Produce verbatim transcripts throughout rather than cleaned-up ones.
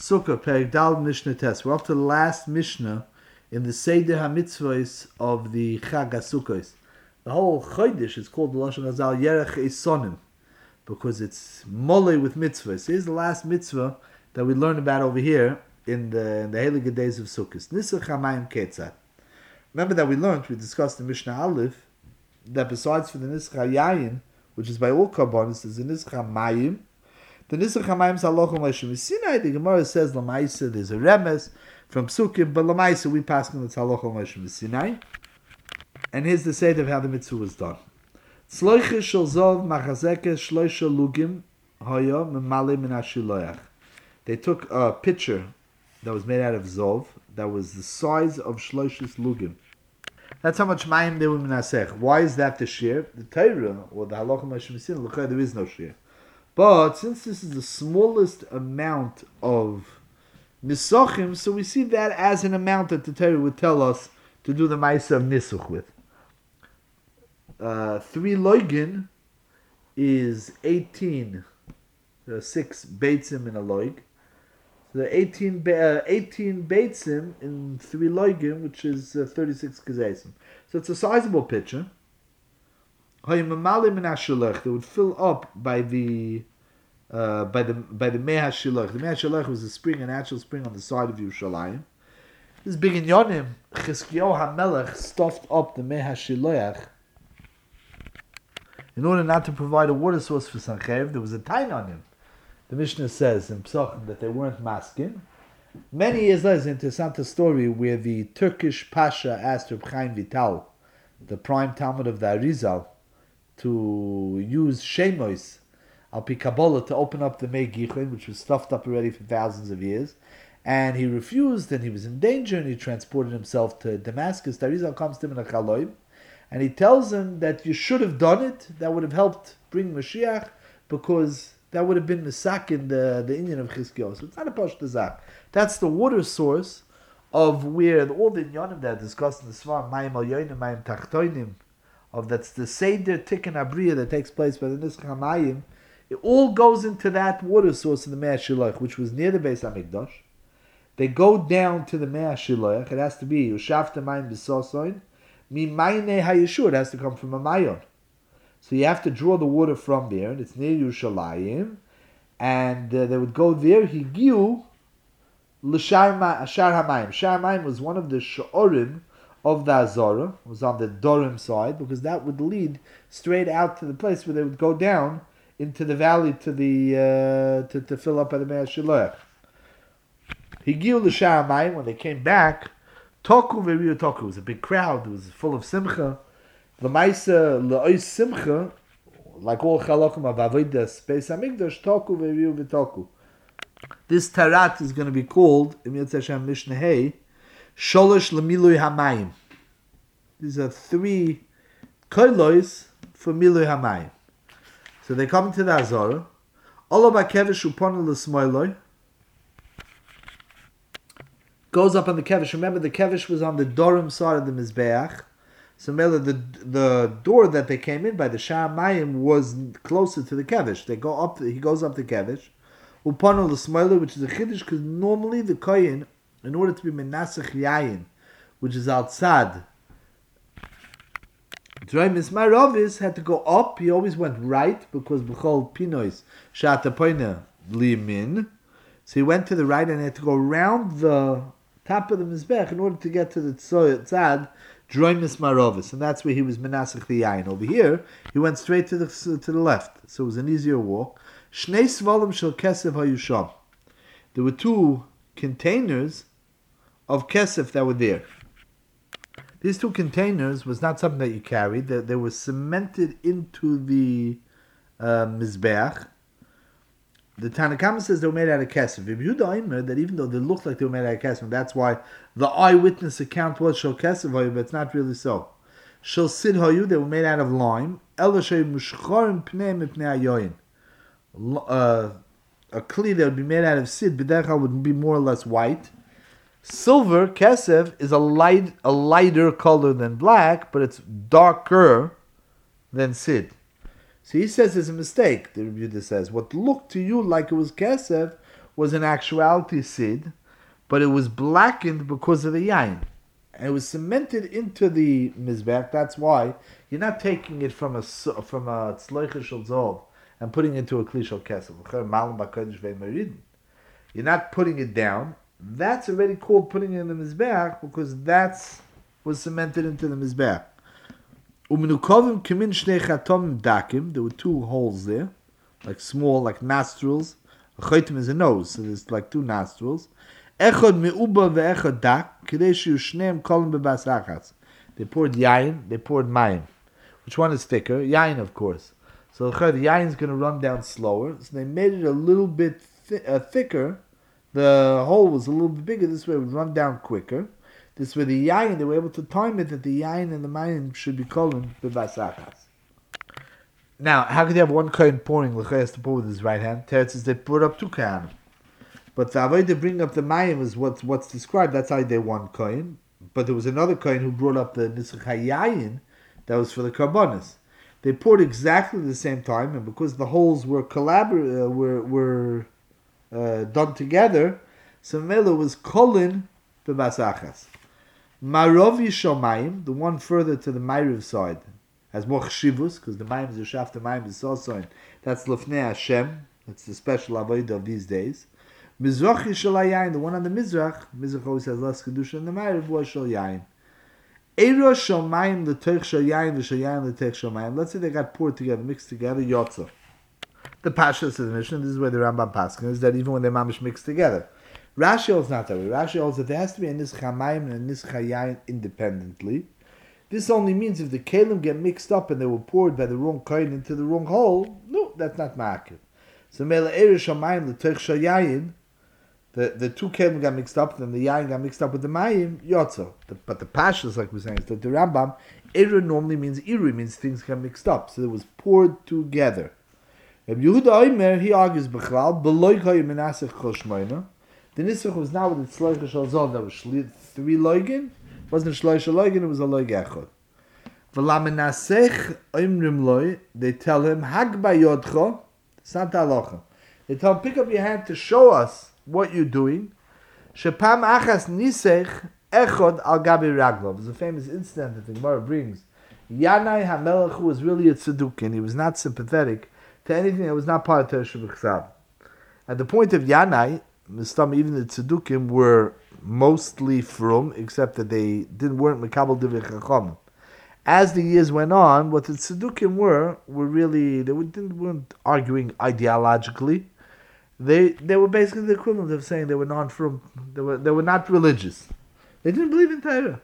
Sukkah, Perek Dal Mishnah Tes. We're up to the last Mishnah in the Seder HaMitzvahs of the Chag HaSukkos. The whole Chodesh is called the Lashon Hazal Yerech Esonim because it's mole with mitzvahs. Here's the last mitzvah that we learn about over here in the in the Heilige days of Sukkot. Nisach Hamayim Ketzat. Remember that we learned, we discussed in Mishnah Aleph, that besides for the Nisach HaYayin, which is by all Karbonis, there's the Nisach HaMayim. The Nisach HaMayim is Halacha Moshe Sinai. The Gemara says Lamaisa, there's a remes from Psukim, but Lamaisa we pass on it's Halacha Moshe Sinai. And here's the state of how the mitzvah was done. Tzloiche shel zov machazeke shloisha lugim haya memale min hashiloach. They took a pitcher that was made out of zov that was the size of shloishis lugim. That's how much mayim they were minasech. Why is that the shear? The Torah or the Halacha Moshe Sinai, there is no shear. But since this is the smallest amount of nisachim, so we see that as an amount that the Torah would tell us to do the ma'aseh of nisuch with. Uh, three loigin is eighteen. There are six beitzim in a loig. So there are eighteen, uh, eighteen beitzim in three loigin, which is uh, thirty-six kazaysim. So it's a sizable pitcher. They would fill up by the uh, by the by the Mei HaShiloch. The Mei HaShiloch was a spring, a natural spring on the side of Yerushalayim. This big in Yonim, Chizkiyahu HaMelech stuffed up the Mei HaShiloch in order not to provide a water source for Sanchev. There was a tain on him. The Mishnah says in Psachim that they weren't masking. Many years later, there's an interesting story where the Turkish Pasha asked Reb Chaim Vital, the prime Talmud of the Arizal, to use Shemois al pi Kabbalah to open up the Mei Gichon, which was stuffed up already for thousands of years. And he refused, and he was in danger, and he transported himself to Damascus. The Arizal comes to him in a Chaloim, and he tells him that you should have done it. That would have helped bring Mashiach, because that would have been the sak in the, the Indian of Chizkiyahu. So it's not a Pashta Zak. That's the water source of where all the Inyanim that are discussed in the Svar, Mayim al Yoinim, Mayim Tachtoinim, of that's the Seder Tikkun Abriya that takes place by the Nisach HaMayim. It all goes into that water source in the Mei HaShiloch, which was near the Beis HaMikdash. They go down to the Mei HaShiloch. It has to be Yushavta Mayim B'Sosoin. Mi Mayne HaYeshur. It has to come from a Mayon. So you have to draw the water from there, and it's near Yerushalayim. And uh, they would go there. Higiu L'Shar HaMayim. Shar HaMayim was one of the Sha'orim of the Azara. It was on the Dorim side, because that would lead straight out to the place where they would go down into the valley to the uh, to, to fill up at the Mei HaShiloach. Higiu L'Shar HaMayim. When they came back, Toku V'Riu Toku. It was a big crowd. It was full of simcha. L'maisa L'ois Simcha, like all Chalokim of Avodas Beis HaMikdash, Toku V'Riu V'Toku. This tarat is going to be called, in Yetz Hashem Mishnah Hey, Sholosh L'Milui HaMayim. These are three koilos for Milui HaMayim. So they come to the Azara. Olo ba'kevish uponu l'smoiloi. Goes up on the kevish. Remember, the kevish was on the Dorim side of the Mizbeach. So the the door that they came in by, the Shar HaMayim, was closer to the kevish. They go up. He goes up the kevish. Uponu l'smoiloi, which is a chiddush, because normally the koyin, in order to be menasach yayin, which is outside, Droimis Marovis had to go up. He always went right, because b'chol pinois shata poina limin. So he went to the right, and he had to go around the top of the mizbech in order to get to the tzad Droimis Marovis, and that's where he was menasach the yayin. Over here, he went straight to the to the left, so it was an easier walk. Shnei svarim shel kesef hayusham. There were two containers of kesef that were there. These two containers was not something that you carried. They, they were cemented into the uh, mizbeach. The Tanakhama says they were made out of kesef. Rabbi Yehuda Omer that even though they looked like they were made out of kesef, that's why the eyewitness account was shel kesef hayu, but it's not really so. Shel sid hayu, they were made out of lime. Ela shei mushcharim pnei mipnei hayoyin. Uh, a kli that would be made out of sid, b'derech would be more or less white. Silver, kesef, is a light, a lighter color than black, but it's darker than sid. So he says there's a mistake. The Rebbe says what looked to you like it was kesef was in actuality sid, but it was blackened because of the yain. And it was cemented into the mizbech. That's why you're not taking it from a from a tzloicha shel zov and putting it into a kli shel kesef. You're not putting it down. That's already called putting it in the mizbech because that's was cemented into the mizbech. Umenukovim kimin shnei chatomim dakim. There were two holes there, like small, like nostrils. A chaytim is a nose, so there's like two nostrils. Echad meuba ve'echad dak, kidei shiyu shneim kolim bebas achas. They poured yain, they poured mayim. Which one is thicker? Yain, of course. So the yain is going to run down slower. So they made it a little bit th- uh, thicker. The hole was a little bit bigger. This way it would run down quicker. This way the yain, they were able to time it that the yain and the mayim should be kolim bebas achas. Now, how could you have one kohen pouring? L'chai has to pour with his right hand. Teretz is they poured up two kohanim. But the avodah to bring up the mayim is what's, what's described. That's how they one kohen. But there was another kohen who brought up the nisach hayayin that was for the karbonis. They poured exactly the same time, and because the holes were collabor- uh, were were uh, done together, so Mela was kolin b'basachas. Marov yishomayim, the one further to the Ma'ariv side, has more chshivus, because the mayim is yoshav, the mayim is also, that's lefnei Hashem, that's the special avodah of these days. Mizrach shel yayin, the one on the Mizrach, Mizrach always has less kedusha than the Ma'ariv, was shel yayin. Eiro shel mayim l'teich shel yayin v'shel yayin l'teich shel mayim. Let's say they got poured together, mixed together, yotza. The Pasha says in the Mishnah, this is where the Rambam Paskin is, that even when they're mamish mixed together. Rashi holds not that way. Rashi holds that there has to be a nisach hamayim and a nisach hayayin independently. This only means if the kelim get mixed up and they were poured by the wrong kohen into the wrong hole, no, that's not ma'akiv. So mele eiro shel mayim l'teich shel yayin, The the two kelim got mixed up, then the yayin got mixed up with the mayim, yotzo. But the pashas, like we're saying, is that the Rambam, Eru normally means Iru, means things got mixed up. So it was poured together. Rabbi Yehuda Omer, he argues, B'chlal, B'loy koyim menasech chol shmoyna. The nisach was now with the tzloicha shel zol, that was three loigin. It wasn't a shloisha loigin, it was a loig echad. V'la menasech oimrim loy, they tell him, Hag ba'yodcho, Santa alocha. They tell him, pick up your hand to show us what you're doing. Shepam achas nisech echod al gabi raglov. There's a famous incident that the Gemara brings. Yanai HaMelech, who was really a tzeduk, he was not sympathetic to anything that was not part of Torah Shebechsav. At the point of Yanai, even the tzedukim were mostly from, except that they didn't weren't mekabel divrei chacham. As the years went on, what the tzedukim were were really they didn't weren't arguing ideologically. They they were basically the equivalent of saying they were non from they were they were not religious. They didn't believe in Torah.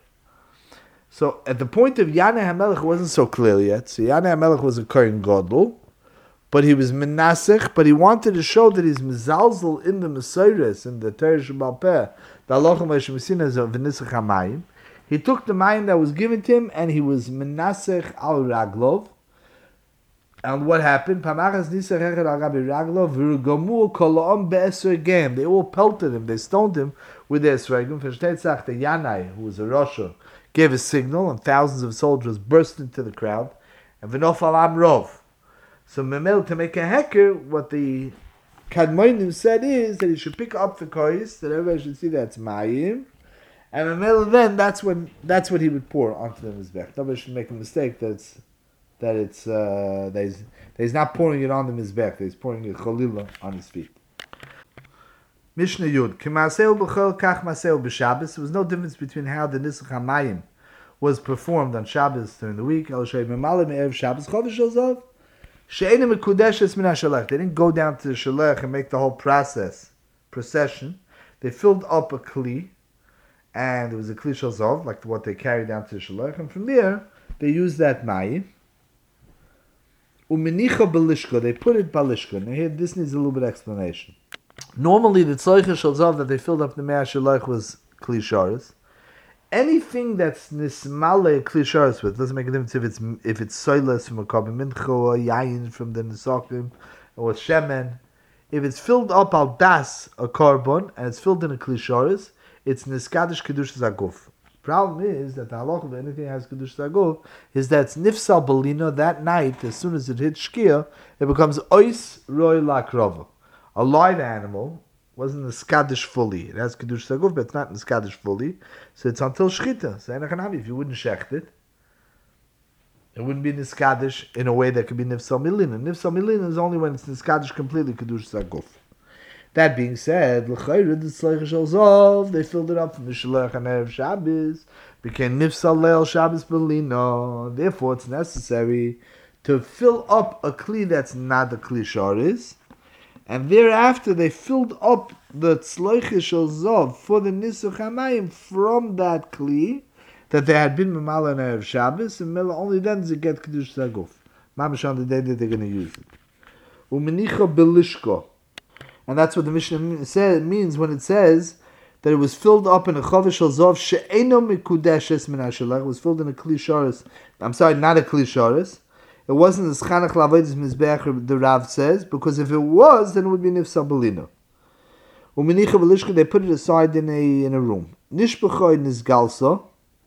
So at the point of Yanai HaMelech, it wasn't so clear yet. So Yanai HaMelech was a Kohen Gadol, but he was menasech, but he wanted to show that he's mezalzel in the Mesiris, in the Torah Shebal Peh, the Halacha Moshe is of V'nisach HaMayim. He took the mayim that was given to him, and he was menasech al raglov. And what happened? Pamachas nisach echad al gabi raglov v'rugamu kolaom be'esregem. They all pelted him, they stoned him with their esregem. V'shtetzach the Yanai, who was a Rasha, gave a signal, and thousands of soldiers burst into the crowd. And v'nofal am rov. So Memel, to make a hecker, what the Kadmoinim said is that he should pick up the kois, that everybody should see that's mayim, and Memel then that's when that's what he would pour onto the mizbech. Nobody should make a mistake that it's that it's uh, that, he's, that he's not pouring it on the mizbech, that he's pouring it cholila on his feet. Mishnah Yud, K'maseu b'chol kach maseu b'Shabbos. There was no difference between how the nisach hamayim was performed on Shabbos during the week. El shei memalim erev Shabbos chodesh ozov. They didn't go down to the shalech and make the whole process, procession. They filled up a kli, and it was a kli shalzov, like what they carried down to the shalech, and from there, they used that mayim. Umenicha balishka, they put it balishka. Now here, this needs a little bit of explanation. Normally, the tzloicha shalzov that they filled up the mea shalech was kli sharis. Anything that's nismale klisharis with doesn't make a difference if it's if it's soilas from a carbon mincha or yayin from the nisakim or shemen. If it's filled up al das a carbon and it's filled in a klisharis, it's niskadish kedusha zaguf. Problem is that the halacha of anything that has kedusha zaguf is that it's nifsal balina that night. As soon as it hits shkia, it becomes ois roy lakrova, a live animal wasn't niskadish fully. It has kedush saguf, but it's not niskadish fully. So it's until shchita. So if you wouldn't shecht it, it wouldn't be niskadish in a way that could be nifsal milina. Nifsal milina is only when it's niskadish completely kedush saguf. That being said, they filled it up from the Shalach and Erev Shabbos, became Nifsal Leil Shabbos Belino. Therefore, it's necessary to fill up a kli that's not a kli sharis, and thereafter they filled up the Tzloiche Shel Zov for the Nisuch HaMayim from that kli that they had been Mamala and Erev Shabbos, and only then does it get Kedush Zaguf. Mamash on the day that they're going to use it. Umenicha Belishko. And that's what the Mishnah says, means when it says that it was filled up in a Chavish Shel Zov she'eno mikudeshes min hashalach. It was filled in a kli sharis. I'm sorry, not a kli sharis. It wasn't the Schanach Lavoidis Mizbeach, the Rav says, because if it was, then it would be Nifsal Belina. Umenicha Belishka, they put it aside in a in a room. Nishbechoi Nizgalsa,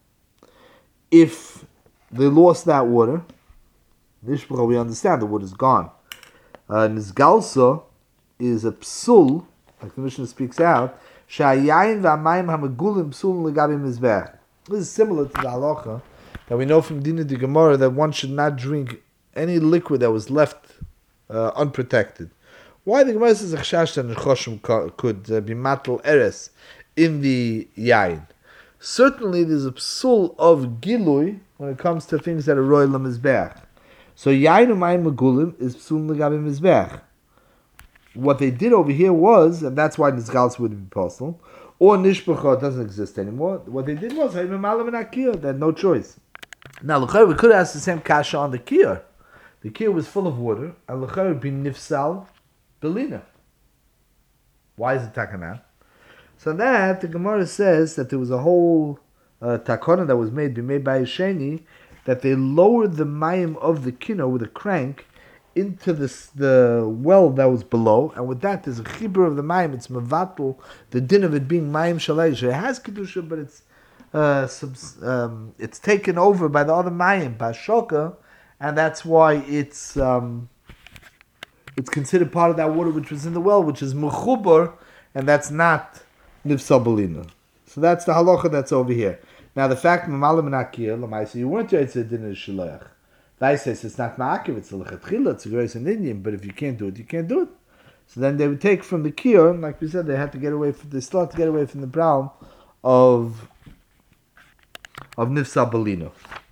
if they lost that water, Nishbechoi, we understand the water is gone. Uh, Nizgalsa is a psul, like the Mishnah speaks out, Shayayin v'amayim hamagulim psul legabi Mizbeach. This is similar to the halacha that we know from Dina de Gemara that one should not drink any liquid that was left uh, unprotected. Why the Gemara says a chashash that Nechoshim could uh, be matal eres in the yain? Certainly there's a psul of gilui when it comes to things that are roy lemizbeach. So yain u'mayim magulim is psul legabi mizbeach. What they did over here was, and that's why nizgals would be possible, or nishbachah doesn't exist anymore. What they did was, they had no choice. Now, we could ask the same kasha on the kiyar. The kiyar was full of water, and l'chayr would be nifsal belina. Why is it takana? So that the Gemara says that there was a whole uh, takana that was made, be made by Yesheni, that they lowered the mayim of the kino with a crank into this, the well that was below, and with that there's a chibur of the mayim. It's mevatul, the din of it being mayim shaleish. It has kedusha, but it's uh, subs, um, it's taken over by the other mayim, bashoka, and that's why it's um, it's considered part of that water which was in the well, which is mechubar, and that's not nifsal belina. So that's the halacha that's over here. Now the fact mamalim nakir lamaisa, you weren't yet to din shaleach. They says it's not ma'akiv, it's a lechatchila, it's a grace in Indian, but if you can't do it, you can't do it. So then they would take from the kiyur, like we said, they had to get away from, they still had to get away from the brown of of nifsal belina.